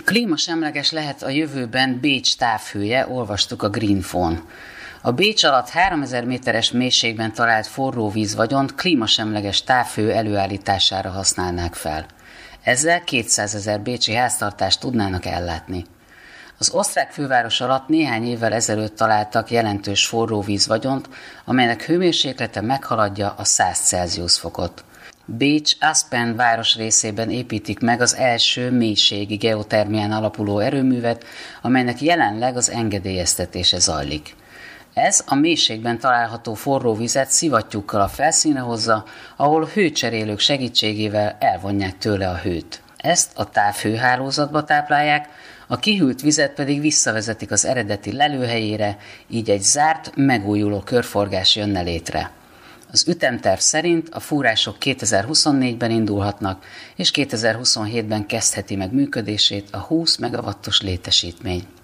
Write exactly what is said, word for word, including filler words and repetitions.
Klímasemleges lehet a jövőben Bécs távhője, olvastuk a Greenfón. A Bécs alatt háromezer méteres mélységben talált forróvízvagyont klímasemleges távhő előállítására használnák fel. Ezzel kétszázezer bécsi háztartást tudnának ellátni. Az osztrák főváros alatt néhány évvel ezelőtt találtak jelentős forróvízvagyont, amelynek hőmérséklete meghaladja a száz Celsius fokot. Bécs Aspen városrészében építik meg az első mélységi geotermián alapuló erőművet, amelynek jelenleg az engedélyeztetése zajlik. Ez a mélységben található forró vizet szivattyúkkal a felszínre hozza, ahol hőcserélők segítségével elvonják tőle a hőt. Ezt a távhőhálózatba táplálják, a kihűlt vizet pedig visszavezetik az eredeti lelőhelyére, így egy zárt, megújuló körforgás jönne létre. Az ütemterv szerint a fúrások kétezer-huszonnégyben indulhatnak, és kétezer-huszonhétben kezdheti meg működését a húsz megawattos létesítmény.